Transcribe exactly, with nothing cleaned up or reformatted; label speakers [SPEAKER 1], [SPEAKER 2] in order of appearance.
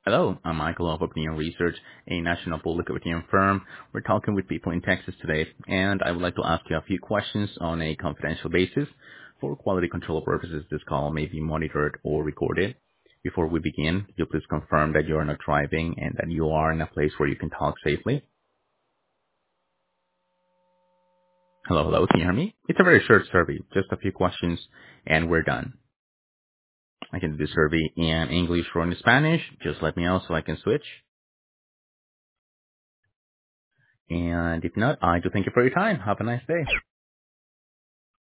[SPEAKER 1] Hello, I'm Michael of Opinion Research, a national public opinion firm. We're talking with people in Texas today, and I would like to ask you a few questions on a confidential basis. For quality control purposes, this call may be monitored or recorded. Before we begin, could you please confirm that you are not driving and that you are in a place where you can talk safely? Hello, hello, can you hear me? It's a very short survey, just a few questions, and we're done. I can do the survey in English or in Spanish. Just let me know so I can switch. And if not, I do thank you for your time. Have a nice day.